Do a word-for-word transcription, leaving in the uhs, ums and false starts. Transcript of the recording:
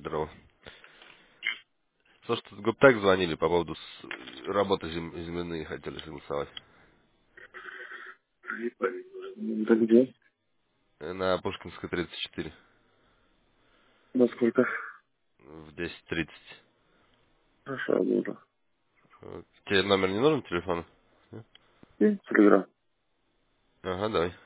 Здорово. Слушай, тут Гоптек звонили по поводу с- работы зем- земляные, хотели согласовать. Да где? Э, На Пушкинской тридцать четыре. На сколько? В десять тридцать. Хорошо, буду. Э, Тебе номер не нужен телефона? Нет? И телеграм. Ага, давай.